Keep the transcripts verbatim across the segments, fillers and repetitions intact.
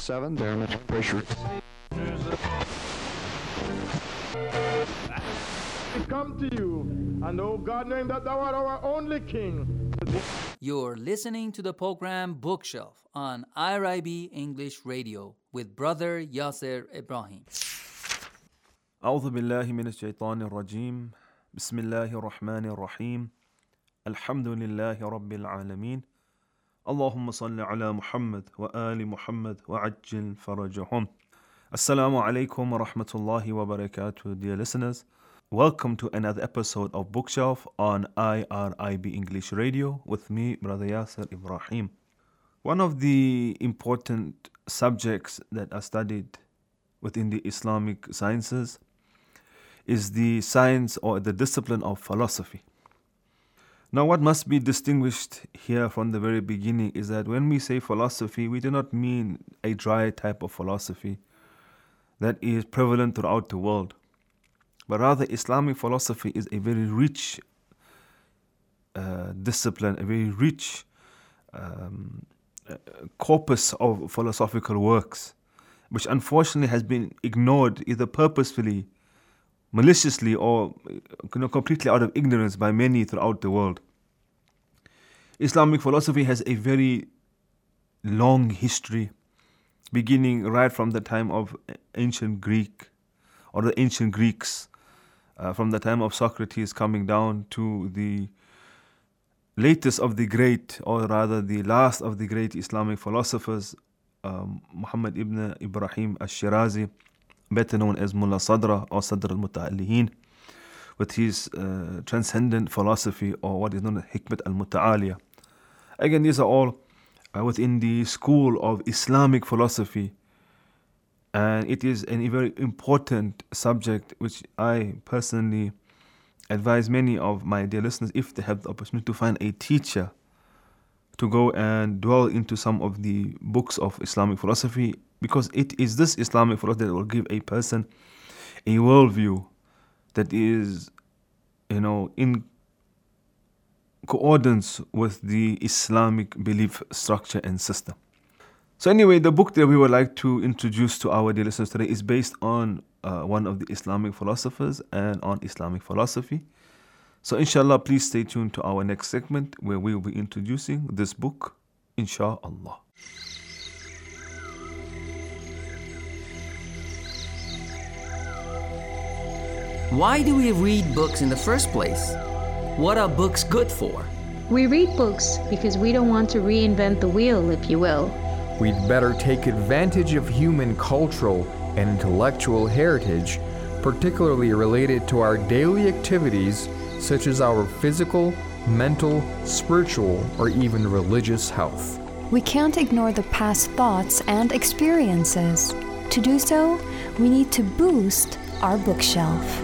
seven, damage pressure. We come to you, and oh God, knowing that thou art our only King. You're listening to the program Bookshelf on I R I B English Radio with Brother Yasser Ibrahim. أعوذ بالله من الشيطان الرجيم بسم الله الرحمن الرحيم الحمد لله رب العالمين اللهم صل على محمد وآل محمد وعجل فرجهم. Assalamu alaikum wa rahmatullahi wa barakatuh, dear listeners. Welcome to another episode of Bookshelf on I R I B English Radio with me, Brother Yasser Ibrahim. One of the important subjects that are studied within the Islamic sciences is the science or the discipline of philosophy. Now, what must be distinguished here from the very beginning is that when we say philosophy, we do not mean a dry type of philosophy that is prevalent throughout the world, but rather Islamic philosophy is a very rich uh, discipline, a very rich um, uh, corpus of philosophical works, which unfortunately has been ignored either purposefully, maliciously, or you know, completely out of ignorance by many throughout the world. Islamic philosophy has a very long history, beginning right from the time of ancient Greek, or the ancient Greeks, uh, from the time of Socrates coming down to the latest of the great, or rather the last of the great Islamic philosophers, um, Muhammad ibn Ibrahim al-Shirazi, better known as Mullah Sadra or Sadr al-Muta'allihin, with his uh, transcendent philosophy, or what is known as Hikmat al-Muta'aliyah. Again, these are all uh, within the school of Islamic philosophy, and it is a very important subject which I personally advise many of my dear listeners, if they have the opportunity to find a teacher, to go and dwell into some of the books of Islamic philosophy, because it is this Islamic philosophy that will give a person a worldview that is, you know, in coordinates with the Islamic belief structure and system. So anyway, the book that we would like to introduce to our dear listeners today is based on uh, one of the Islamic philosophers and on Islamic philosophy. So inshallah, please stay tuned to our next segment where we will be introducing this book, inshallah. Why do we read books in the first place? What are books good for? We read books because we don't want to reinvent the wheel, if you will. We'd better take advantage of human cultural and intellectual heritage, particularly related to our daily activities, such as our physical, mental, spiritual, or even religious health. We can't ignore the past thoughts and experiences. To do so, we need to boost our bookshelf.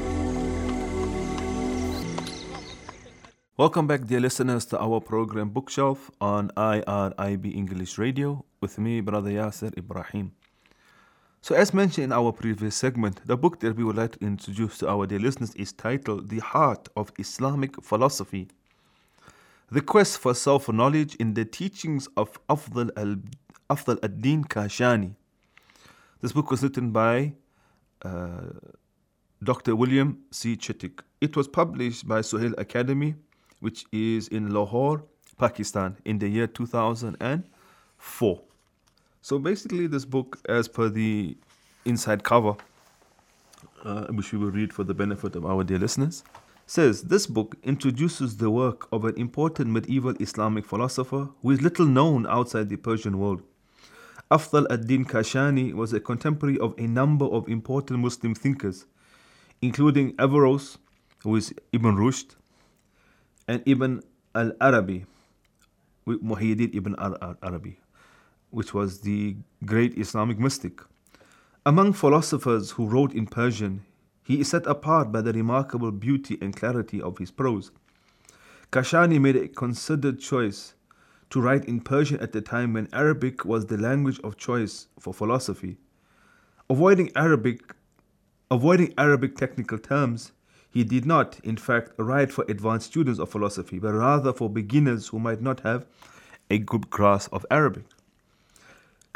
Welcome back, dear listeners, to our program Bookshelf on I R I B English Radio with me, Brother Yasser Ibrahim. So as mentioned in our previous segment, the book that we would like to introduce to our dear listeners is titled The Heart of Islamic Philosophy, The Quest for Self-Knowledge in the Teachings of Afdal al- ad-Din Kashani. This book was written by uh, Doctor William C. Chittick. It was published by Suhail Academy, which is in Lahore, Pakistan, in the year two thousand four. So basically this book, as per the inside cover, uh, which we will read for the benefit of our dear listeners, says, this book introduces the work of an important medieval Islamic philosopher who is little known outside the Persian world. Afdal ad-Din Kashani was a contemporary of a number of important Muslim thinkers, including Averroes, who is Ibn Rushd, and Ibn al-Arabi, Muhyiddin Ibn al-Arabi, which was the great Islamic mystic. Among philosophers who wrote in Persian, he is set apart by the remarkable beauty and clarity of his prose. Kashani made a considered choice to write in Persian at the time when Arabic was the language of choice for philosophy. Avoiding Arabic, avoiding Arabic technical terms, he did not, in fact, write for advanced students of philosophy, but rather for beginners who might not have a good grasp of Arabic.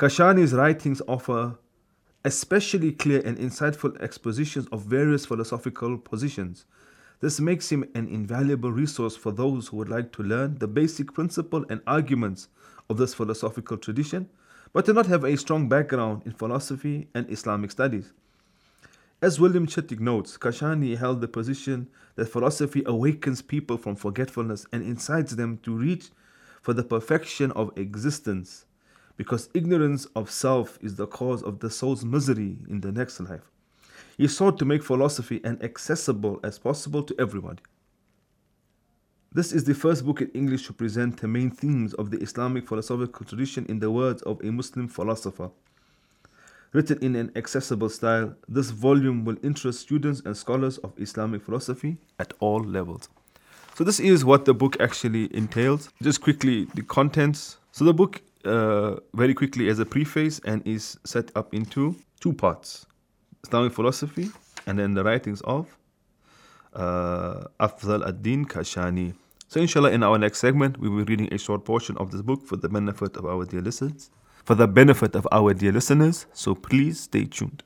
Kashani's writings offer especially clear and insightful expositions of various philosophical positions. This makes him an invaluable resource for those who would like to learn the basic principle and arguments of this philosophical tradition, but do not have a strong background in philosophy and Islamic studies. As William Chittick notes, Kashani held the position that philosophy awakens people from forgetfulness and incites them to reach for the perfection of existence, because ignorance of self is the cause of the soul's misery in the next life. He sought to make philosophy as accessible as possible to everybody. This is the first book in English to present the main themes of the Islamic philosophical tradition in the words of a Muslim philosopher. Written in an accessible style, this volume will interest students and scholars of Islamic philosophy at all levels. So this is what the book actually entails. Just quickly, the contents. So the book, uh, very quickly, as a preface and is set up into two parts. Islamic philosophy and then the writings of uh, Afdal ad-Din Kashani. So inshallah, in our next segment, we will be reading a short portion of this book for the benefit of our dear listeners. For the benefit of our dear listeners, so please stay tuned.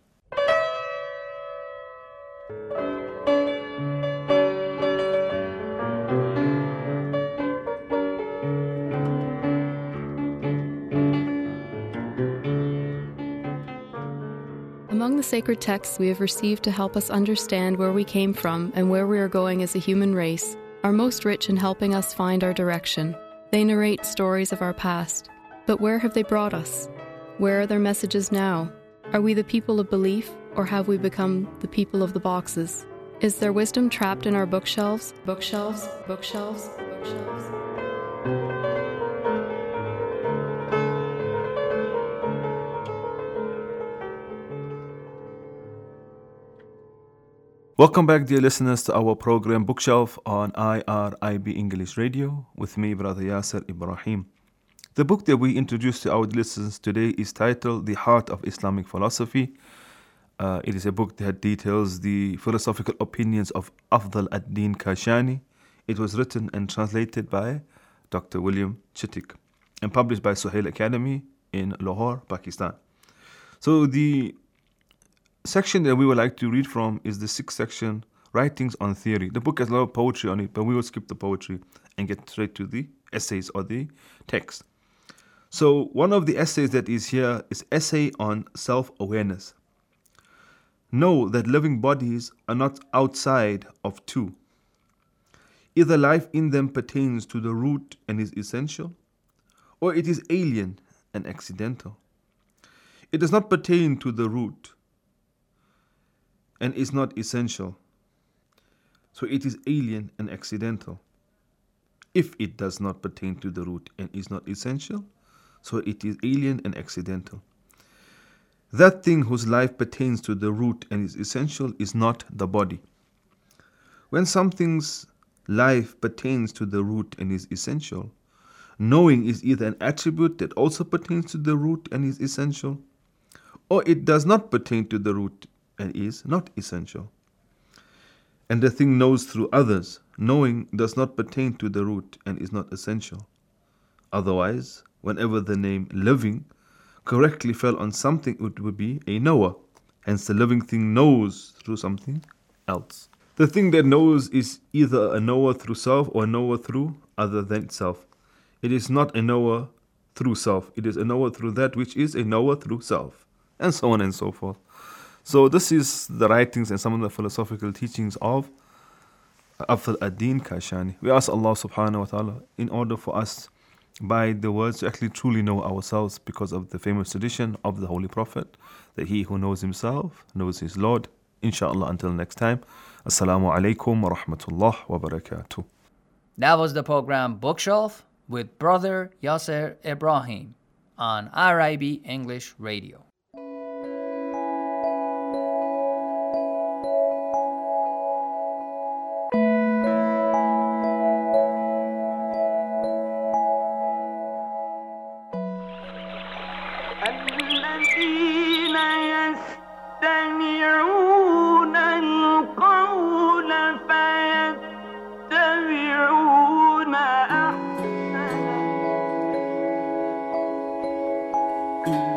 Among the sacred texts we have received to help us understand where we came from and where we are going as a human race are most rich in helping us find our direction. They narrate stories of our past. But where have they brought us? Where are their messages now? Are we the people of belief, or have we become the people of the boxes? Is there wisdom trapped in our bookshelves? Bookshelves, bookshelves, bookshelves. Welcome back, dear listeners, to our program Bookshelf on I R I B English Radio with me, Brother Yasser Ibrahim. The book that we introduce to our listeners today is titled The Heart of Islamic Philosophy. Uh, it is a book that details the philosophical opinions of Afdal ad-Din Kashani. It was written and translated by Doctor William Chittick and published by Suhail Academy in Lahore, Pakistan. So the section that we would like to read from is the sixth section, Writings on Theory. The book has a lot of poetry on it, but we will skip the poetry and get straight to the essays or the text. So one of the essays that is here is Essay on Self-Awareness. Know that living bodies are not outside of two. Either life in them pertains to the root and is essential, or it is alien and accidental. It does not pertain to the root and is not essential, so it is alien and accidental. If it does not pertain to the root and is not essential, so it is alien and accidental. That thing whose life pertains to the root and is essential is not the body. When something's life pertains to the root and is essential, knowing is either an attribute that also pertains to the root and is essential, or it does not pertain to the root and is not essential. And the thing knows through others, knowing does not pertain to the root and is not essential. Otherwise, whenever the name living correctly fell on something, it would be a knower. Hence, the living thing knows through something else. The thing that knows is either a knower through self or a knower through other than itself. It is not a knower through self. It is a knower through that which is a knower through self, and so on and so forth. So this is the writings and some of the philosophical teachings of Afdal ad-Din Kashani. We ask Allah subhanahu wa ta'ala in order for us by the words to actually truly know ourselves, because of the famous tradition of the Holy Prophet that he who knows himself knows his Lord. Inshallah, until next time. Assalamu alaikum wa rahmatullah wa barakatuh. That was the program Bookshelf with Brother Yasser Ibrahim on I R I B English Radio. أحسنه